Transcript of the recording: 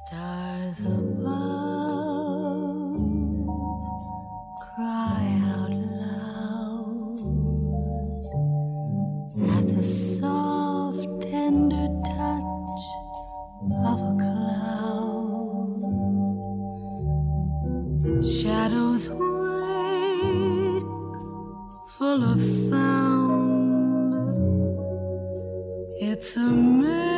Stars above cry out loud at the soft, tender touch of a cloud. Shadows wake, full of sound. It's a